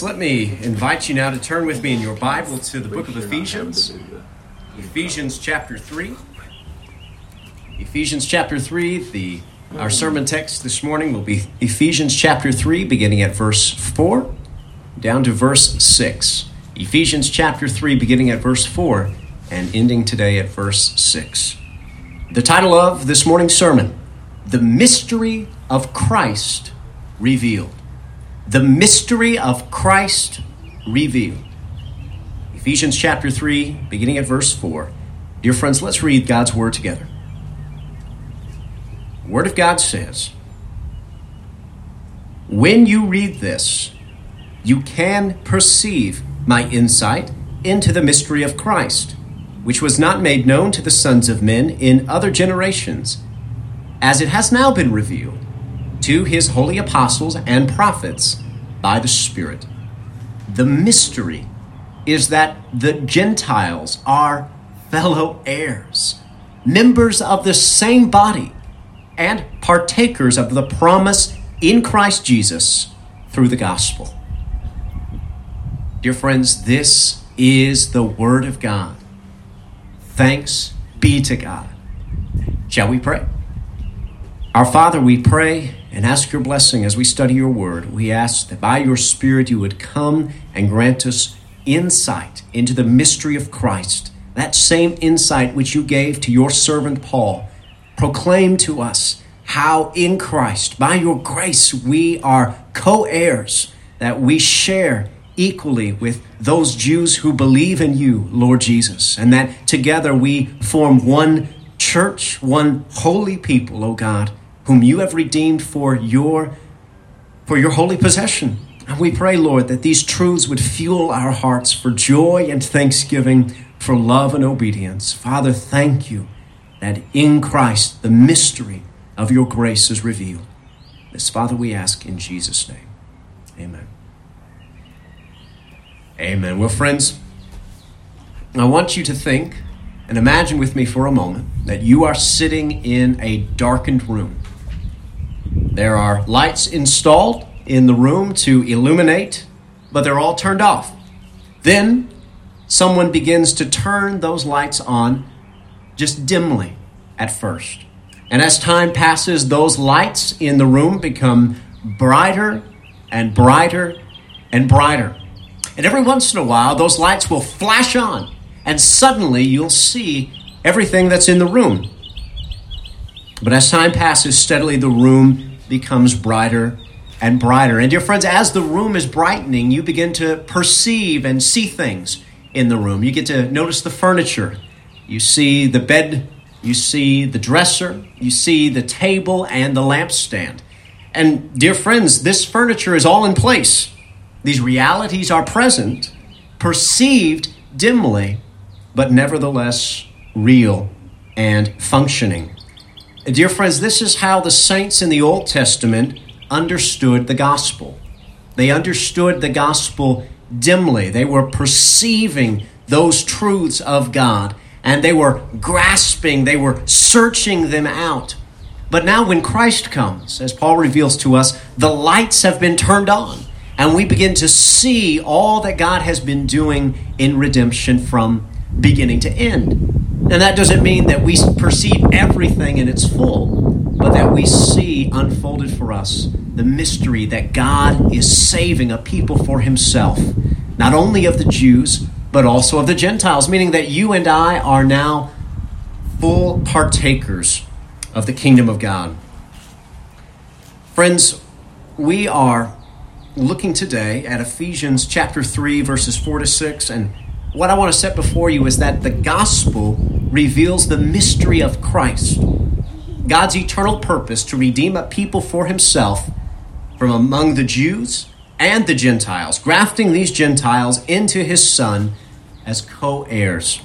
Let me invite you now to turn with me in your Bible to the book of Ephesians. Ephesians chapter 3. Ephesians chapter 3, our sermon text this morning will be Ephesians chapter 3, beginning at verse 4, down to verse 6. Ephesians chapter 3, beginning at verse 4, and ending today at verse 6. The title of this morning's sermon, The Mystery of Christ Revealed. The mystery of Christ revealed. Ephesians chapter 3, beginning at verse 4. Dear friends, let's read God's word together. The Word of God says, "When you read this, you can perceive my insight into the mystery of Christ, which was not made known to the sons of men in other generations, as it has now been revealed to his holy apostles and prophets by the Spirit. The mystery is that the Gentiles are fellow heirs, members of the same body, and partakers of the promise in Christ Jesus through the gospel." Dear friends, this is the Word of God. Thanks be to God. Shall we pray? Our Father, we pray and ask your blessing as we study your word. We ask that by your Spirit you would come and grant us insight into the mystery of Christ, that same insight which you gave to your servant Paul. Proclaim to us how in Christ, by your grace, we are co-heirs, that we share equally with those Jews who believe in you, Lord Jesus, and that together we form one church, one holy people, O God, whom you have redeemed for your holy possession. And we pray, Lord, that these truths would fuel our hearts for joy and thanksgiving, for love and obedience. Father, thank you that in Christ the mystery of your grace is revealed. This, Father, we ask in Jesus' name. Amen. Amen. Well, friends, I want you to think and imagine with me for a moment that you are sitting in a darkened room. There are lights installed in the room to illuminate, but they're all turned off. Then someone begins to turn those lights on just dimly at first. And as time passes, those lights in the room become brighter and brighter and brighter. And every once in a while, those lights will flash on, and suddenly you'll see everything that's in the room. But as time passes, steadily the room becomes brighter and brighter. And dear friends, as the room is brightening, you begin to perceive and see things in the room. You get to notice the furniture. You see the bed, you see the dresser, you see the table and the lampstand. And dear friends, this furniture is all in place. These realities are present, perceived dimly, but nevertheless real and functioning. Dear friends, this is how the saints in the Old Testament understood the gospel. They understood the gospel dimly. They were perceiving those truths of God, and they were grasping, they were searching them out. But now when Christ comes, as Paul reveals to us, the lights have been turned on, and we begin to see all that God has been doing in redemption from beginning to end. And that doesn't mean that we perceive everything in its full, but that we see unfolded for us the mystery that God is saving a people for himself, not only of the Jews, but also of the Gentiles, meaning that you and I are now full partakers of the kingdom of God. Friends, we are looking today at Ephesians chapter 3, verses 4 to 6, and what I want to set before you is that the gospel reveals the mystery of Christ, God's eternal purpose to redeem a people for himself from among the Jews and the Gentiles, grafting these Gentiles into his Son as co-heirs.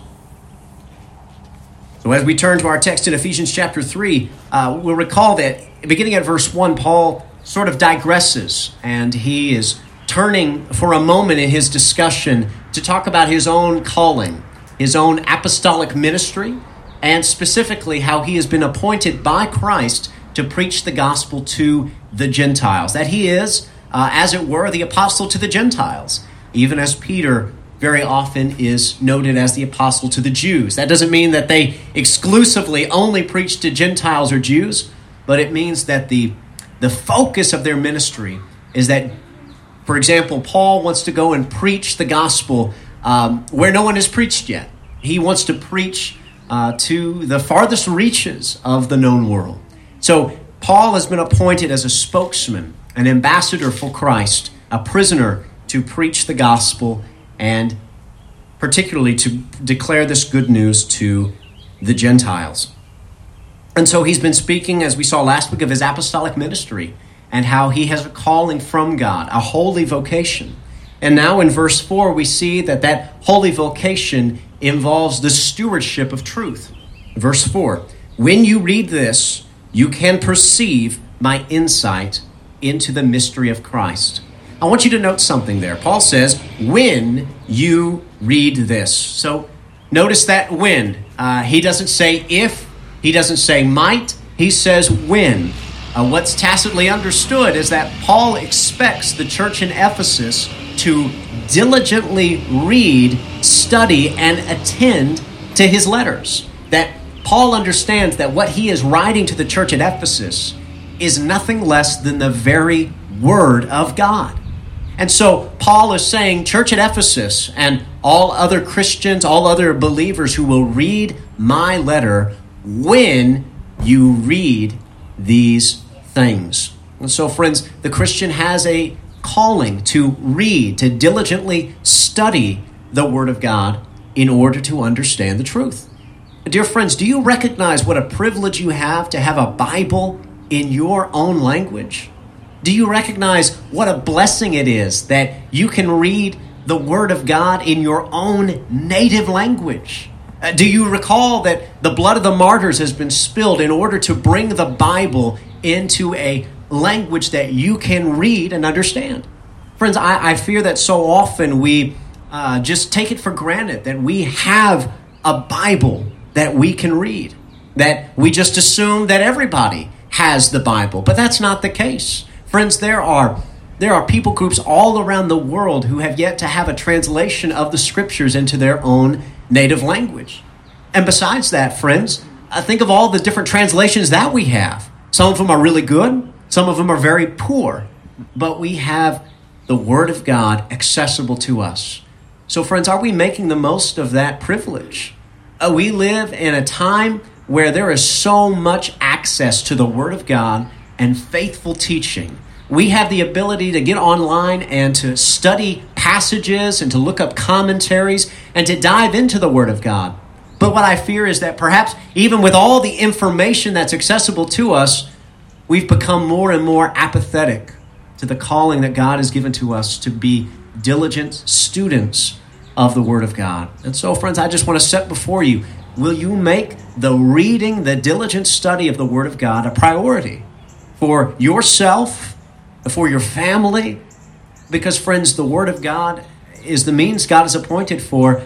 So as we turn to our text in Ephesians chapter 3, we'll recall that beginning at verse 1, Paul sort of digresses, and he is turning for a moment in his discussion to talk about his own calling, his own apostolic ministry, and specifically how he has been appointed by Christ to preach the gospel to the Gentiles, that he is as it were, the apostle to the Gentiles, even as Peter very often is noted as the apostle to the Jews. That doesn't mean that they exclusively only preach to Gentiles or Jews, but it means that the focus of their ministry is that, for example, Paul wants to go and preach the gospel where no one has preached yet. He wants to preach to the farthest reaches of the known world. So Paul has been appointed as a spokesman, an ambassador for Christ, a prisoner to preach the gospel and particularly to declare this good news to the Gentiles. And so he's been speaking, as we saw last week, of his apostolic ministry and how he has a calling from God, a holy vocation. And now in verse 4, we see that holy vocation involves the stewardship of truth. Verse 4, when you read this, you can perceive my insight into the mystery of Christ. I want you to note something there. Paul says, when you read this. So notice that when. He doesn't say if, he doesn't say might, he says when. What's tacitly understood is that Paul expects the church in Ephesus to diligently read, study, and attend to his letters. That Paul understands that what he is writing to the church at Ephesus is nothing less than the very word of God. And so Paul is saying, church at Ephesus and all other Christians, all other believers who will read my letter, when you read these things. And so, friends, the Christian has a calling to read, to diligently study the Word of God in order to understand the truth. Dear friends, do you recognize what a privilege you have to have a Bible in your own language? Do you recognize what a blessing it is that you can read the Word of God in your own native language? Do you recall that the blood of the martyrs has been spilled in order to bring the Bible into a language that you can read and understand? Friends, I fear that so often we just take it for granted that we have a Bible that we can read, that we just assume that everybody has the Bible, but that's not the case. Friends, there are people groups all around the world who have yet to have a translation of the Scriptures into their own native language. And besides that, friends, think of all the different translations that we have. Some of them are really good. Some of them are very poor. But we have the Word of God accessible to us. So, friends, are we making the most of that privilege? We live in a time where there is so much access to the Word of God and faithful teaching. We have the ability to get online and to study passages and to look up commentaries and to dive into the Word of God. But what I fear is that perhaps even with all the information that's accessible to us, we've become more and more apathetic to the calling that God has given to us to be diligent students of the Word of God. And so, friends, I just want to set before you, will you make the reading, the diligent study of the Word of God a priority for yourself, for your family? Because, friends, the Word of God is the means God has appointed for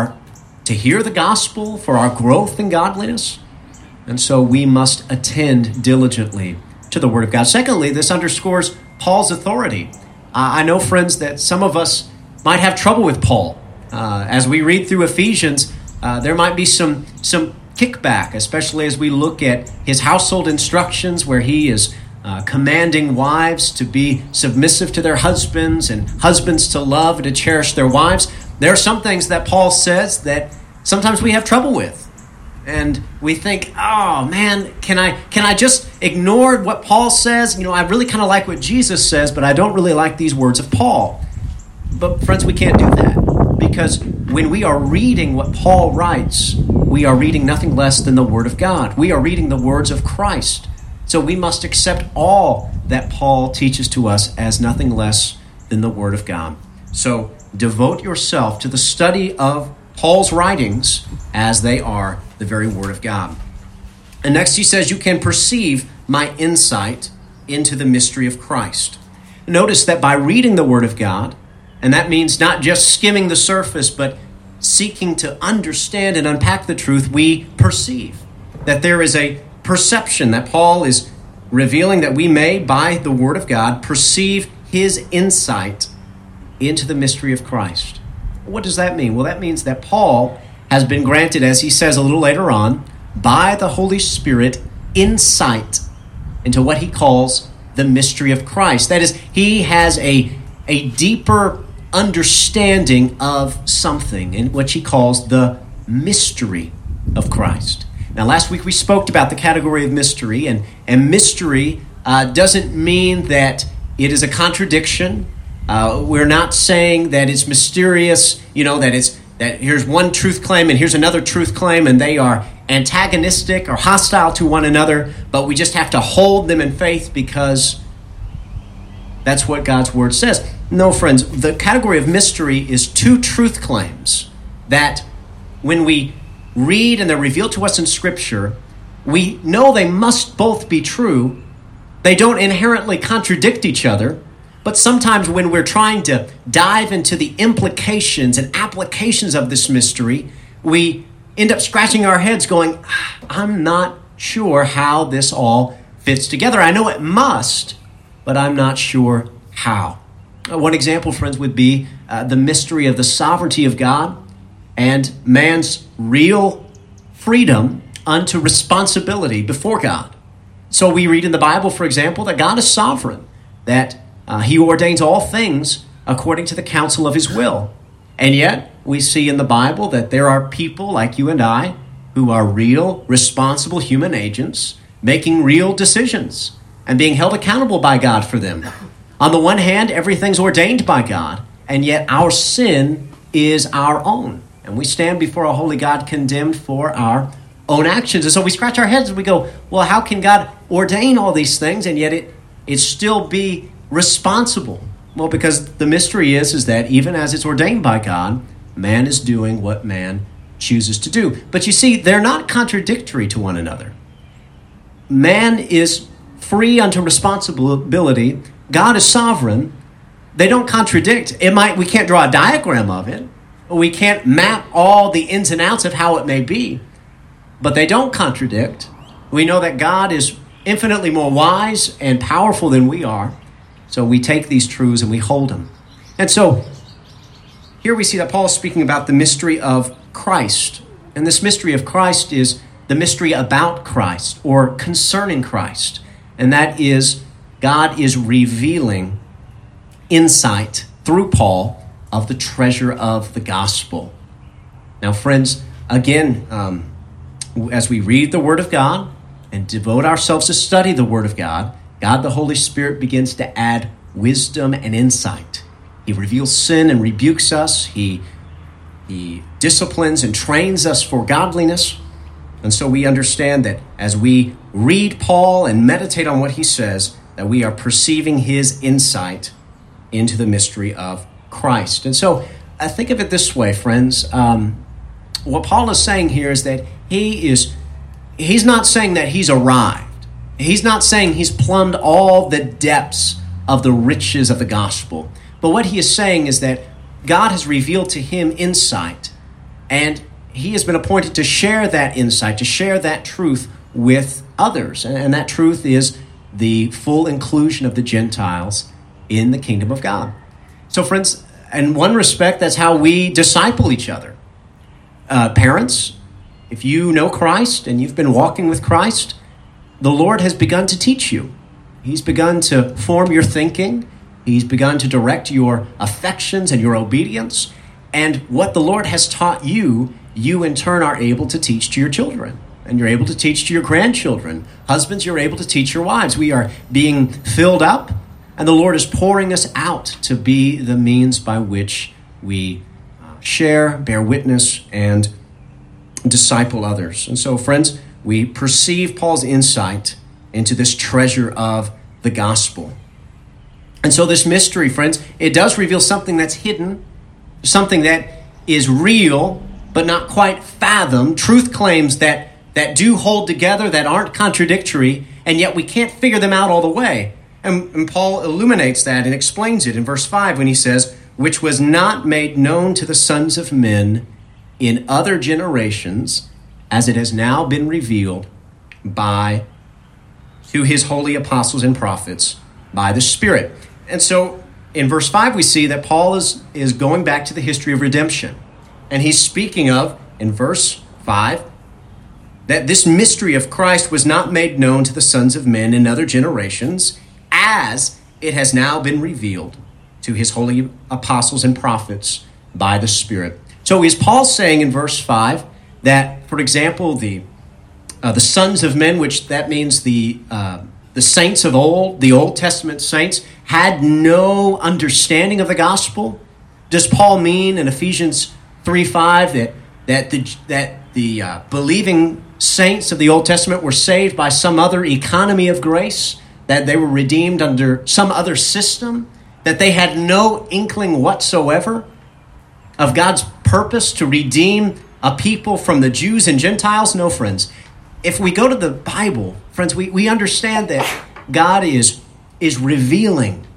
to hear the gospel, for our growth in godliness. And so we must attend diligently to the Word of God. Secondly, this underscores Paul's authority. I know, friends, that some of us might have trouble with Paul. As we read through Ephesians, there might be some kickback, especially as we look at his household instructions where he is commanding wives to be submissive to their husbands and husbands to love and to cherish their wives. There are some things that Paul says that sometimes we have trouble with. And we think, oh man, can I just ignore what Paul says? I really kind of like what Jesus says, but I don't really like these words of Paul. But friends, we can't do that, because when we are reading what Paul writes, we are reading nothing less than the Word of God. We are reading the words of Christ. So we must accept all that Paul teaches to us as nothing less than the Word of God. So devote yourself to the study of Paul's writings as they are the very Word of God. And next he says, you can perceive my insight into the mystery of Christ. Notice that by reading the Word of God, and that means not just skimming the surface, but seeking to understand and unpack the truth, we perceive that there is a perception that Paul is revealing that we may, by the Word of God, perceive his insight into the mystery of Christ. What does that mean? Well, that means that Paul has been granted, as he says a little later on, by the Holy Spirit, insight into what he calls the mystery of Christ. That is, he has a deeper understanding of something in what he calls the mystery of Christ. Now, last week we spoke about the category of mystery, and mystery doesn't mean that it is a contradiction. We're not saying that it's mysterious, that here's one truth claim and here's another truth claim, and they are antagonistic or hostile to one another, but we just have to hold them in faith because that's what God's word says. No, friends, the category of mystery is two truth claims that when we read and they're revealed to us in Scripture, we know they must both be true. They don't inherently contradict each other, but sometimes when we're trying to dive into the implications and applications of this mystery, we end up scratching our heads going, I'm not sure how this all fits together. I know it must, but I'm not sure how. One example, friends, would be the mystery of the sovereignty of God and man's real freedom unto responsibility before God. So we read in the Bible, for example, that God is sovereign, that he ordains all things according to the counsel of his will. And yet, we see in the Bible that there are people like you and I who are real, responsible human agents making real decisions and being held accountable by God for them. On the one hand, everything's ordained by God, and yet our sin is our own. And we stand before a holy God condemned for our own actions. And so we scratch our heads and we go, well, how can God ordain all these things and yet it still be responsible? Well, because the mystery is that even as it's ordained by God, man is doing what man chooses to do. But you see, they're not contradictory to one another. Man is free unto responsibility. God is sovereign. They don't contradict. We can't draw a diagram of it. We can't map all the ins and outs of how it may be. But they don't contradict. We know that God is infinitely more wise and powerful than we are. So we take these truths and we hold them. And so here we see that Paul is speaking about the mystery of Christ. And this mystery of Christ is the mystery about Christ or concerning Christ. And that is, God is revealing insight through Paul of the treasure of the gospel. Now, friends, again, as we read the Word of God and devote ourselves to study the Word of God, God the Holy Spirit begins to add wisdom and insight. He reveals sin and rebukes us. He disciplines and trains us for godliness. And so we understand that as we read Paul and meditate on what he says, that we are perceiving his insight into the mystery of Christ. And so I think of it this way, friends. What Paul is saying here is that he's not saying that he's arrived. He's not saying he's plumbed all the depths of the riches of the gospel. But what he is saying is that God has revealed to him insight, and he has been appointed to share that insight, to share that truth with others. And that truth is the full inclusion of the Gentiles in the kingdom of God. So, friends, in one respect, that's how we disciple each other. Parents, if you know Christ and you've been walking with Christ, the Lord has begun to teach you. He's begun to form your thinking. He's begun to direct your affections and your obedience. And what the Lord has taught you, you in turn are able to teach to your children. And you're able to teach to your grandchildren. Husbands, you're able to teach your wives. We are being filled up, and the Lord is pouring us out to be the means by which we share, bear witness, and disciple others. And so, friends, we perceive Paul's insight into this treasure of the gospel. And so this mystery, friends, it does reveal something that's hidden, something that is real, but not quite fathomed, truth claims that do hold together, that aren't contradictory, and yet we can't figure them out all the way. And Paul illuminates that and explains it in verse 5 when he says, which was not made known to the sons of men in other generations, as it has now been revealed to his holy apostles and prophets by the Spirit. And so in verse 5, we see that Paul is going back to the history of redemption. And he's speaking of, in verse 5, that this mystery of Christ was not made known to the sons of men in other generations, as it has now been revealed to his holy apostles and prophets by the Spirit. So is Paul saying in verse 5 that, for example, the sons of men, which that means the saints of old, the Old Testament saints, had no understanding of the gospel? Does Paul mean in Ephesians 3:5 that the believing saints of the Old Testament were saved by some other economy of grace, that they were redeemed under some other system, that they had no inkling whatsoever of God's purpose to redeem a people from the Jews and Gentiles? No, friends. If we go to the Bible, friends, we understand that God is revealing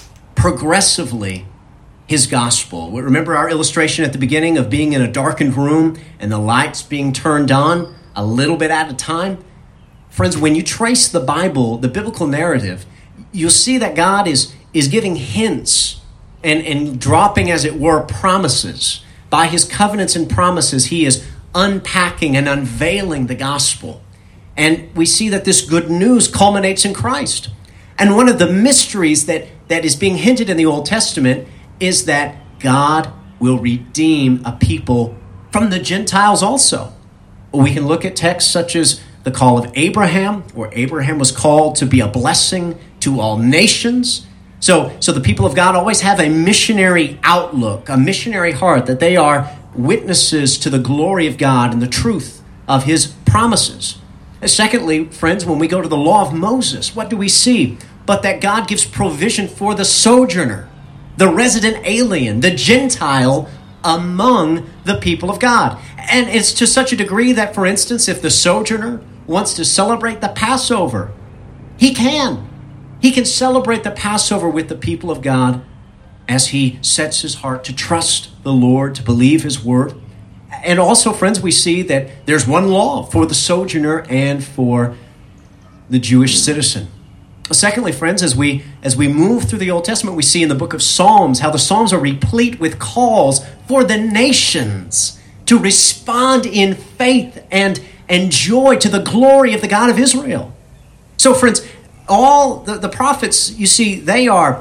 progressively his gospel. Remember our illustration at the beginning of being in a darkened room and the lights being turned on a little bit at a time? Friends, when you trace the Bible, the biblical narrative, you'll see that God is giving hints and dropping, as it were, promises. By his covenants and promises, he is unpacking and unveiling the gospel. And we see that this good news culminates in Christ. And one of the mysteries that is being hinted in the Old Testament is that God will redeem a people from the Gentiles also. We can look at texts such as the call of Abraham, where Abraham was called to be a blessing to all nations. So the people of God always have a missionary outlook, a missionary heart, that they are witnesses to the glory of God and the truth of his promises. And secondly, friends, when we go to the law of Moses, what do we see? But that God gives provision for the sojourner, the resident alien, the Gentile among the people of God. And it's to such a degree that, for instance, if the sojourner wants to celebrate the Passover, he can. He can celebrate the Passover with the people of God as he sets his heart to trust the Lord, to believe his word. And also, friends, we see that there's one law for the sojourner and for the Jewish citizen. Secondly, friends, as we move through the Old Testament, we see in the book of Psalms how the Psalms are replete with calls for the nations to respond in faith and joy to the glory of the God of Israel. So, friends, all the prophets, you see, they are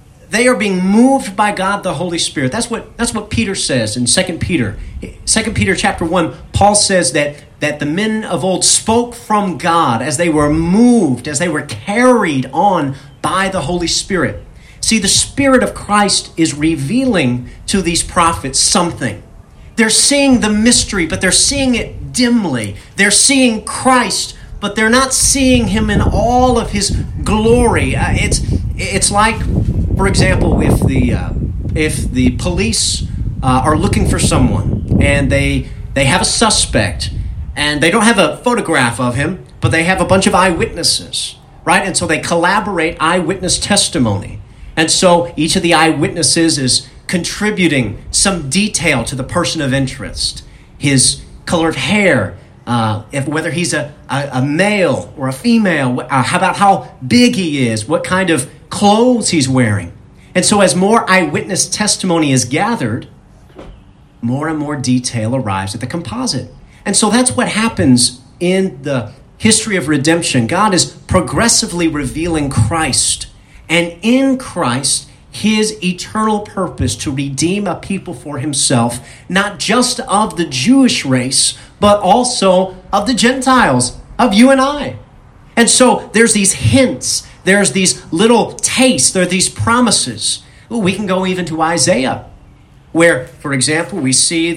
being moved by God the Holy Spirit. That's what Peter says in 2 Peter. 2 Peter chapter 1, Paul says that the men of old spoke from God as they were moved, as they were carried on by the Holy Spirit. See, the Spirit of Christ is revealing to these prophets something. They're seeing the mystery, but they're seeing it dimly. They're seeing Christ, but they're not seeing him in all of his glory. It's like, for example, if the police are looking for someone and they have a suspect and they don't have a photograph of him, but they have a bunch of eyewitnesses, right? And so they collaborate eyewitness testimony. And so each of the eyewitnesses is contributing some detail to the person of interest. His color of hair, whether he's a male or a female, how about how big he is, what kind of clothes he's wearing. And so as more eyewitness testimony is gathered, more and more detail arrives at the composite. And so that's what happens in the history of redemption. God is progressively revealing Christ, and in Christ, his eternal purpose to redeem a people for himself, not just of the Jewish race, but also of the Gentiles, of you and I. And so there's these hints, there's these little tastes, there are these promises. We can go even to Isaiah, where, for example, we see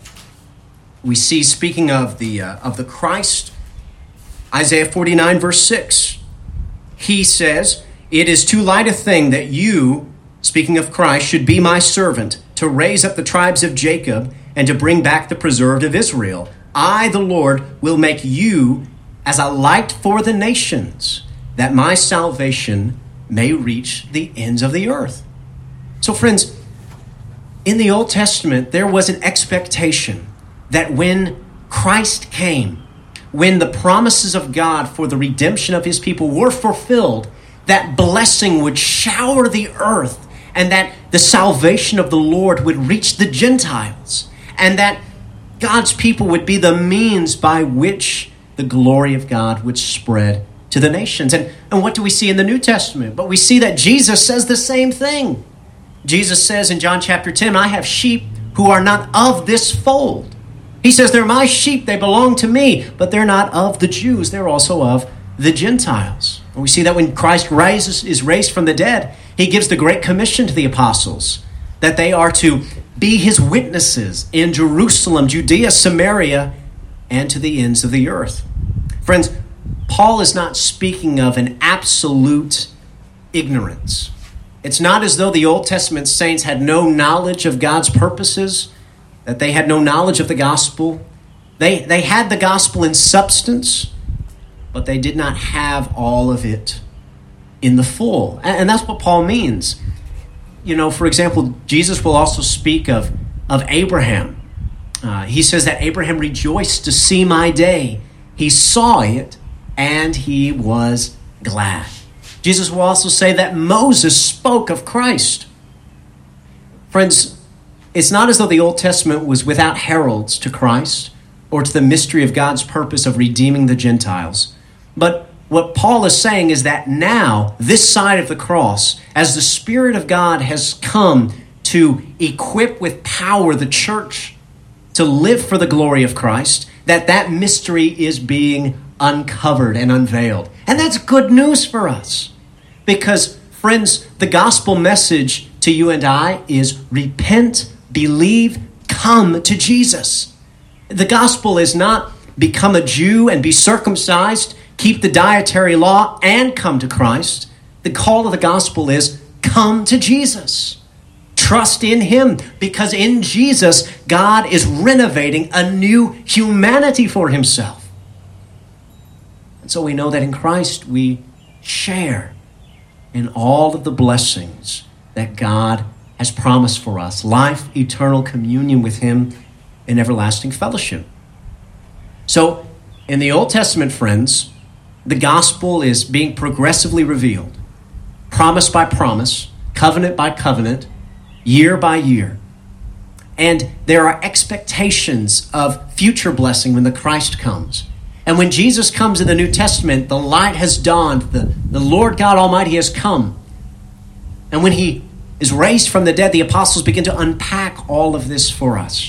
speaking of the Christ, Isaiah 49 verse 6, he says, "It is too light a thing that you," speaking of Christ, "should be my servant, to raise up the tribes of Jacob and to bring back the preserved of Israel. I, the Lord, will make you as a light for the nations, that my salvation may reach the ends of the earth." So, friends, in the Old Testament, there was an expectation that when Christ came, when the promises of God for the redemption of his people were fulfilled, that blessing would shower the earth, and that the salvation of the Lord would reach the Gentiles, and that God's people would be the means by which the glory of God would spread to the nations. And what do we see in the New Testament? But we see that Jesus says the same thing. Jesus says in John chapter 10, I have sheep who are not of this fold. He says, they're my sheep, they belong to me, but they're not of the Jews, they're also of the Gentiles. And we see that when Christ is raised from the dead, he gives the Great Commission to the apostles, that they are to be his witnesses in Jerusalem, Judea, Samaria, and to the ends of the earth. Friends, Paul is not speaking of an absolute ignorance. It's not as though the Old Testament saints had no knowledge of God's purposes, that they had no knowledge of the gospel. They had the gospel in substance, but they did not have all of it in the full. And that's what Paul means. You know, for example, Jesus will also speak of Abraham. He says that Abraham rejoiced to see my day. He saw it, and he was glad. Jesus will also say that Moses spoke of Christ. Friends, it's not as though the Old Testament was without heralds to Christ or to the mystery of God's purpose of redeeming the Gentiles. But what Paul is saying is that now, this side of the cross, as the Spirit of God has come to equip with power the church to live for the glory of Christ, that mystery is being uncovered and unveiled. And that's good news for us. Because, friends, the gospel message to you and I is repent, believe, come to Jesus. The gospel is not become a Jew and be circumcised, keep the dietary law, and come to Christ. The call of the gospel is come to Jesus. Trust in him, because in Jesus, God is renovating a new humanity for himself. And so we know that in Christ we share in all of the blessings that God has promised for us. Life, eternal communion with him, and everlasting fellowship. So in the Old Testament, friends, the gospel is being progressively revealed, promise by promise, covenant by covenant, year by year. And there are expectations of future blessing when the Christ comes. And when Jesus comes in the New Testament, the light has dawned, the Lord God Almighty has come. And when he is raised from the dead, the apostles begin to unpack all of this for us.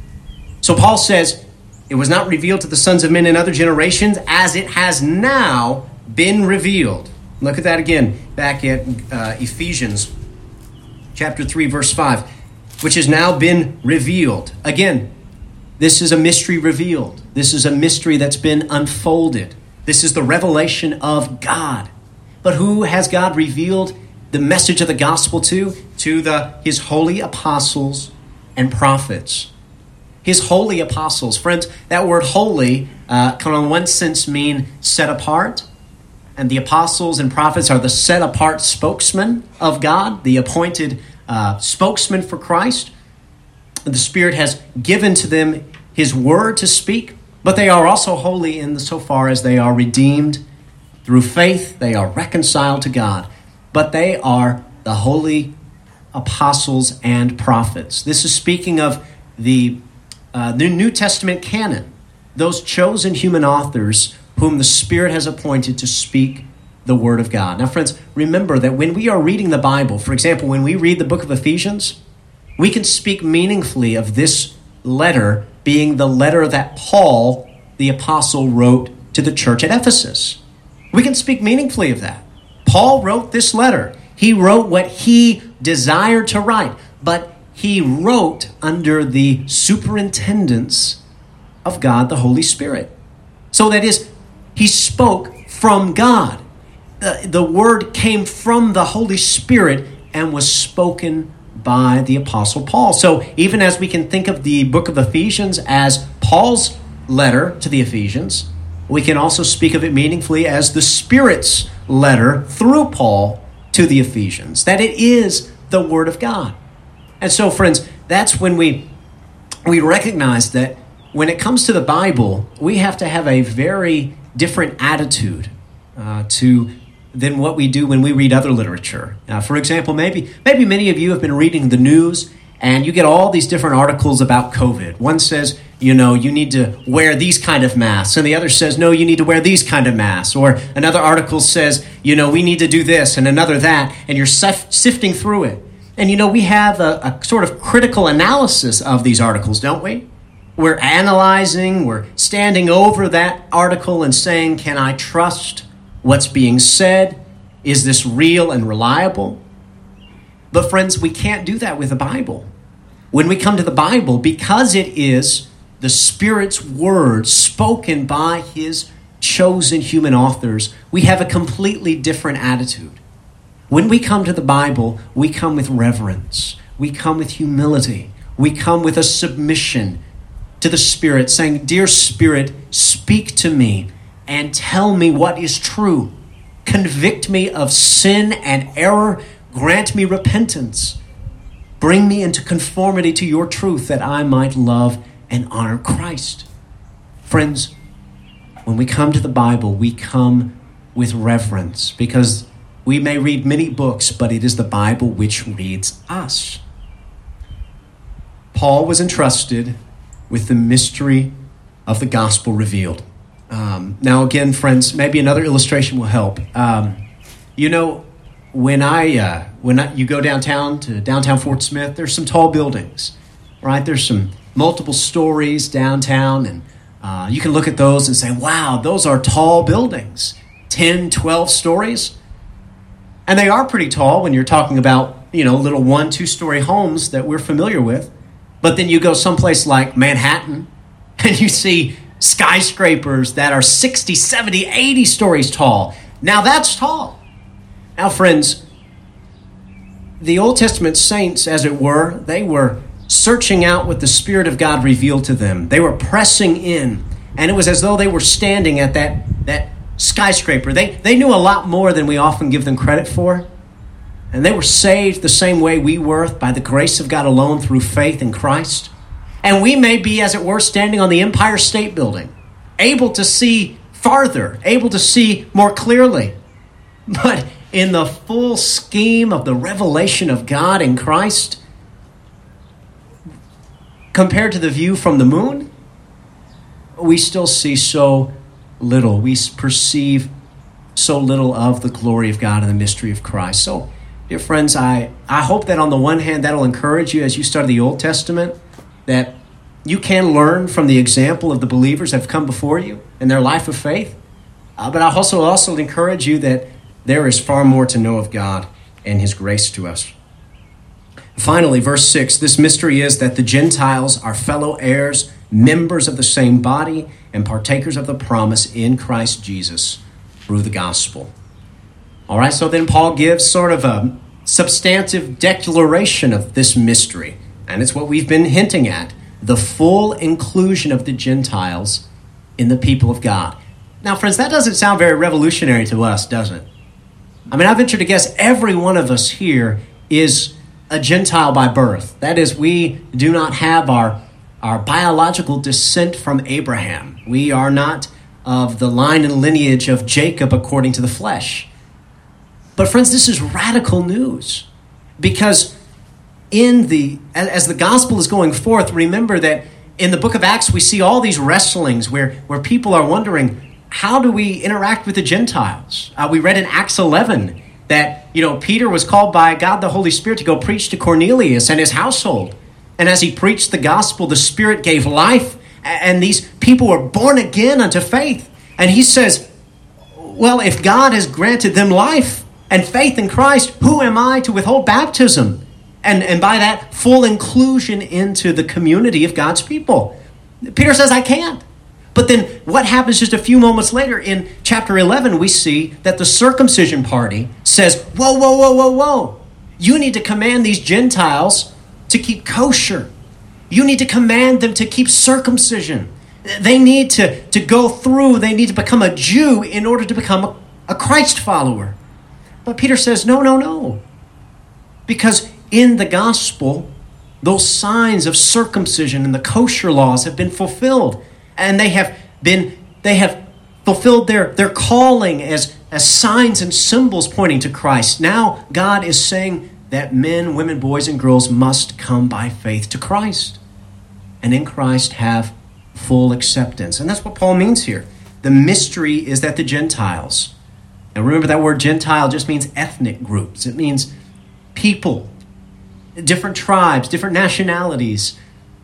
So Paul says, it was not revealed to the sons of men in other generations as it has now been revealed. Look at that again, back at Ephesians chapter 3, verse 5, which has now been revealed. Again, this is a mystery revealed. This is a mystery that's been unfolded. This is the revelation of God. But who has God revealed the message of the gospel to? To his holy apostles and prophets. His holy apostles. Friends, that word holy can in one sense mean set apart. And the apostles and prophets are the set apart spokesmen of God, the appointed spokesman for Christ. The Spirit has given to them his word to speak, but they are also holy insofar as they are redeemed through faith. They are reconciled to God, but they are the holy apostles and prophets. This is speaking of the New Testament canon, those chosen human authors whom the Spirit has appointed to speak the word of God. Now, friends, remember that when we are reading the Bible, for example, when we read the book of Ephesians, we can speak meaningfully of this letter being the letter that Paul, the apostle, wrote to the church at Ephesus. We can speak meaningfully of that. Paul wrote this letter. He wrote what he desired to write, but he wrote under the superintendence of God, the Holy Spirit. So that is, he spoke from God. The word came from the Holy Spirit and was spoken by the Apostle Paul. So even as we can think of the book of Ephesians as Paul's letter to the Ephesians, we can also speak of it meaningfully as the Spirit's letter through Paul to the Ephesians, that it is the Word of God. And so, friends, that's when we recognize that when it comes to the Bible, we have to have a very different attitude to than what we do when we read other literature. For example, maybe many of you have been reading the news and you get all these different articles about COVID. One says, you need to wear these kind of masks. And the other says, no, you need to wear these kind of masks. Or another article says, we need to do this and another that. And you're sifting through it. And, we have a sort of critical analysis of these articles, don't we? We're analyzing, we're standing over that article and saying, can I trust what's being said? Is this real and reliable? But friends, we can't do that with the Bible. When we come to the Bible, because it is the Spirit's word spoken by his chosen human authors, we have a completely different attitude. When we come to the Bible, we come with reverence. We come with humility. We come with a submission to the Spirit, saying, Dear Spirit, speak to me and tell me what is true. Convict me of sin and error. Grant me repentance. Bring me into conformity to your truth that I might love and honor Christ. Friends, when we come to the Bible, we come with reverence because we may read many books, but it is the Bible which reads us. Paul was entrusted with the mystery of the gospel revealed. Now again, friends, maybe another illustration will help. When you go downtown to downtown Fort Smith, there's some tall buildings, right? There's some multiple stories downtown, and you can look at those and say, wow, those are tall buildings, 10, 12 stories. And they are pretty tall when you're talking about, little 1, 2-story homes that we're familiar with. But then you go someplace like Manhattan, and you see skyscrapers that are 60, 70, 80 stories tall. Now that's tall. Now, friends, the Old Testament saints, as it were, they were searching out what the Spirit of God revealed to them. They were pressing in, and it was as though they were standing at that skyscraper. They knew a lot more than we often give them credit for, and they were saved the same way we were, by the grace of God alone through faith in Christ. And we may be, as it were, standing on the Empire State Building, able to see farther, able to see more clearly. But in the full scheme of the revelation of God in Christ, compared to the view from the moon, we still see so little. We perceive so little of the glory of God and the mystery of Christ. So, dear friends, I hope that on the one hand, that'll encourage you as you study the Old Testament, that you can learn from the example of the believers that have come before you in their life of faith. But I also encourage you that there is far more to know of God and his grace to us. Finally, verse 6, this mystery is that the Gentiles are fellow heirs, members of the same body, and partakers of the promise in Christ Jesus through the gospel. All right, so then Paul gives sort of a substantive declaration of this mystery, and it's what we've been hinting at, the full inclusion of the Gentiles in the people of God. Now, friends, that doesn't sound very revolutionary to us, does it? I mean, I venture to guess every one of us here is a Gentile by birth. That is, we do not have our biological descent from Abraham. We are not of the line and lineage of Jacob according to the flesh. But friends, this is radical news, because as the gospel is going forth, remember that in the book of Acts we see all these wrestlings where people are wondering, how do we interact with the Gentiles? We read in Acts 11 that Peter was called by God the Holy Spirit to go preach to Cornelius and his household. And as he preached the gospel, the Spirit gave life, and these people were born again unto faith. And he says, well, if God has granted them life and faith in Christ, who am I to withhold baptism? And by that, full inclusion into the community of God's people. Peter says, I can't. But then what happens just a few moments later in chapter 11, we see that the circumcision party says, whoa. You need to command these Gentiles to keep kosher. You need to command them to keep circumcision. They need to go through, they need to become a Jew in order to become a Christ follower. But Peter says, no. Because in the gospel, those signs of circumcision and the kosher laws have been fulfilled. And they have fulfilled their calling as as signs and symbols pointing to Christ. Now God is saying that men, women, boys, and girls must come by faith to Christ, and in Christ have full acceptance. And that's what Paul means here. The mystery is that the Gentiles, now remember that word Gentile just means ethnic groups. It means people, different tribes, different nationalities,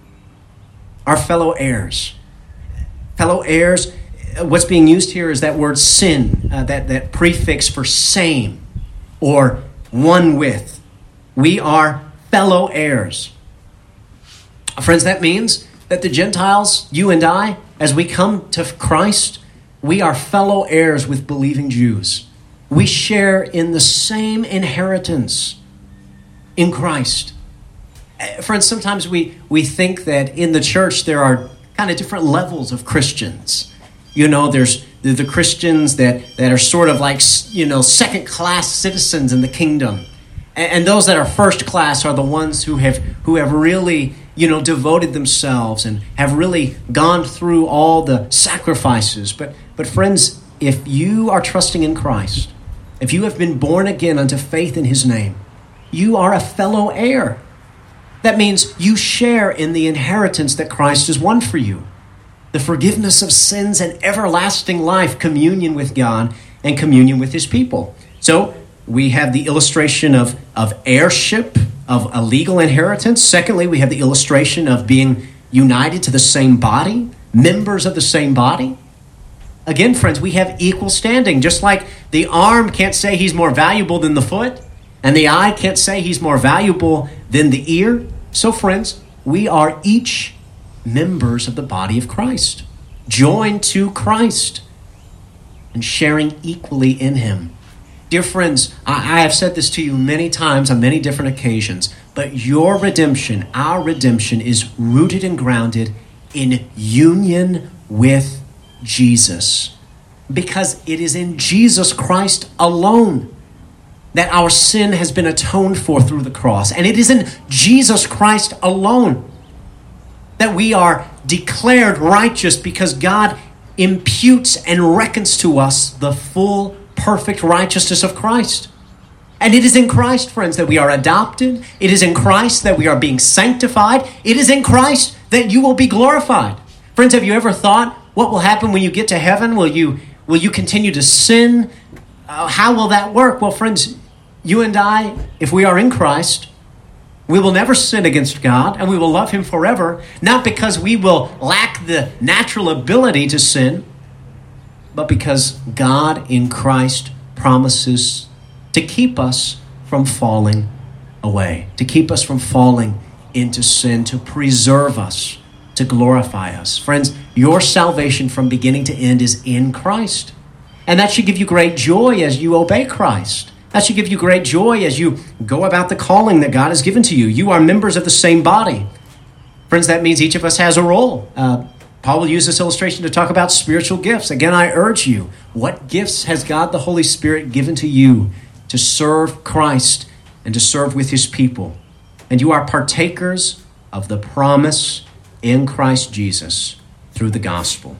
are fellow heirs. Fellow heirs, what's being used here is that word sin, that prefix for same or one with. We are fellow heirs. Friends, that means that the Gentiles, you and I, as we come to Christ, we are fellow heirs with believing Jews. We share in the same inheritance in Christ. Friends, sometimes we think that in the church there are kind of different levels of Christians. You know, there's the Christians that are sort of like, second-class citizens in the kingdom. And those that are first class are the ones who have really, devoted themselves and have really gone through all the sacrifices. But friends, if you are trusting in Christ, if you have been born again unto faith in his name, you are a fellow heir. That means you share in the inheritance that Christ has won for you. The forgiveness of sins and everlasting life, communion with God and communion with his people. So we have the illustration of heirship, of a legal inheritance. Secondly, we have the illustration of being united to the same body, members of the same body. Again, friends, we have equal standing. Just like the arm can't say he's more valuable than the foot, and the eye can't say he's more valuable than the ear. So, friends, we are each members of the body of Christ, joined to Christ and sharing equally in him. Dear friends, I have said this to you many times on many different occasions, but your redemption, our redemption, is rooted and grounded in union with Jesus, because it is in Jesus Christ alone that our sin has been atoned for through the cross. And it is in Jesus Christ alone that we are declared righteous, because God imputes and reckons to us the full, perfect righteousness of Christ. And it is in Christ, friends, that we are adopted. It is in Christ that we are being sanctified. It is in Christ that you will be glorified. Friends, have you ever thought, what will happen when you get to heaven? Will you continue to sin? How will that work? Well, friends, you and I, if we are in Christ, we will never sin against God, and we will love him forever, not because we will lack the natural ability to sin, but because God in Christ promises to keep us from falling away, to keep us from falling into sin, to preserve us, to glorify us. Friends, your salvation from beginning to end is in Christ. And that should give you great joy as you obey Christ. That should give you great joy as you go about the calling that God has given to you. You are members of the same body. Friends, that means each of us has a role. Paul will use this illustration to talk about spiritual gifts. Again, I urge you, what gifts has God the Holy Spirit given to you to serve Christ and to serve with his people? And you are partakers of the promise in Christ Jesus through the gospel.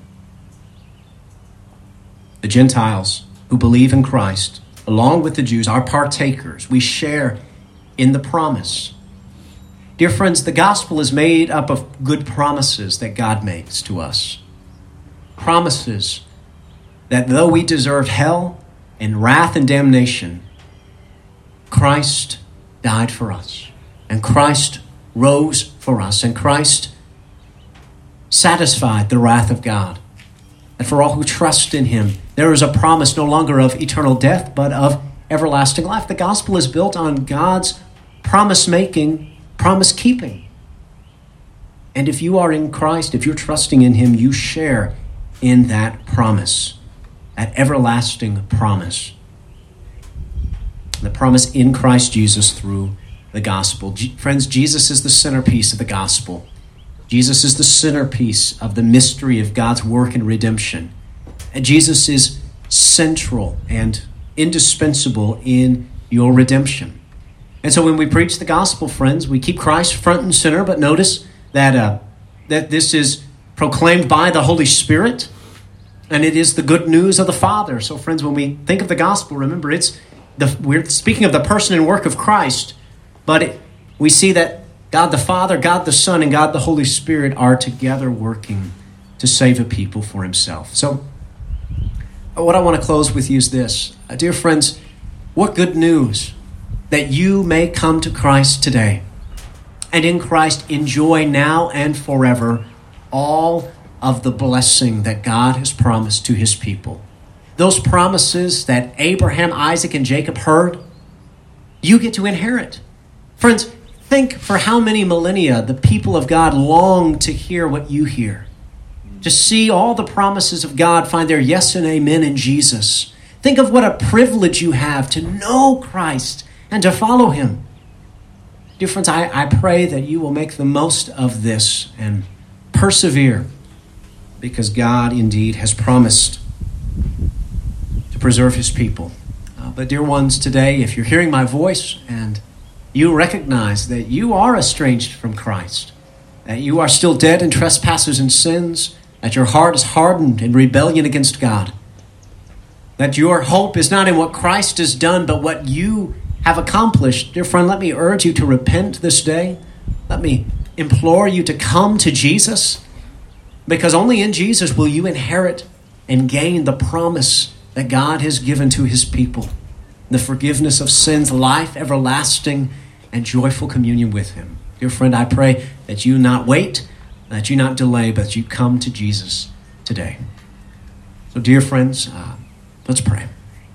The Gentiles who believe in Christ, along with the Jews, are partakers. We share in the promise. Dear friends, the gospel is made up of good promises that God makes to us. Promises that though we deserved hell and wrath and damnation, Christ died for us, and Christ rose for us, and Christ satisfied the wrath of God. And for all who trust in him, there is a promise no longer of eternal death, but of everlasting life. The gospel is built on God's promise-making, promise-keeping. And if you are in Christ, if you're trusting in him, you share in that promise, that everlasting promise. The promise in Christ Jesus through the gospel. Friends, Jesus is the centerpiece of the gospel. Jesus is the centerpiece of the mystery of God's work in redemption. And Jesus is central and indispensable in your redemption. And so when we preach the gospel, friends, we keep Christ front and center, but notice that this is proclaimed by the Holy Spirit. And it is the good news of the Father. So friends, when we think of the gospel, remember we're speaking of the person and work of Christ, but we see that God the Father, God the Son, and God the Holy Spirit are together working to save a people for himself. So what I want to close with you is this. Dear friends, what good news that you may come to Christ today, and in Christ enjoy now and forever all of the blessing that God has promised to his people. Those promises that Abraham, Isaac, and Jacob heard, you get to inherit. Friends, think for how many millennia the people of God long to hear what you hear. To see all the promises of God find their yes and amen in Jesus. Think of what a privilege you have to know Christ and to follow him. Dear friends, I pray that you will make the most of this and persevere, because God indeed has promised to preserve his people. But dear ones, today, if you're hearing my voice and you recognize that you are estranged from Christ, that you are still dead in trespasses and sins, that your heart is hardened in rebellion against God, that your hope is not in what Christ has done, but what you have accomplished, dear friend, let me urge you to repent this day. Let me implore you to come to Jesus, because only in Jesus will you inherit and gain the promise that God has given to his people, the forgiveness of sins, life everlasting, and joyful communion with him. Dear friend, I pray that you not wait, that you not delay, but you come to Jesus today. So dear friends, let's pray.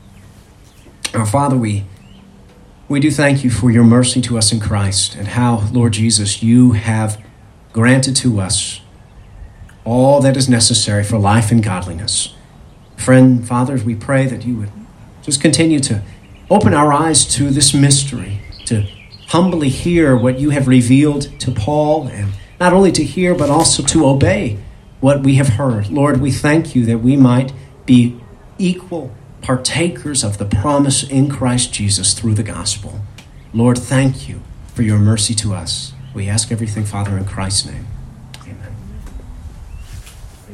Our Father, we do thank you for your mercy to us in Christ, and how, Lord Jesus, you have granted to us all that is necessary for life and godliness. Friend, fathers, we pray that you would just continue to open our eyes to this mystery, to humbly hear what you have revealed to Paul, and not only to hear, but also to obey what we have heard. Lord, we thank you that we might be equal partakers of the promise in Christ Jesus through the gospel. Lord, thank you for your mercy to us. We ask everything, Father, in Christ's name.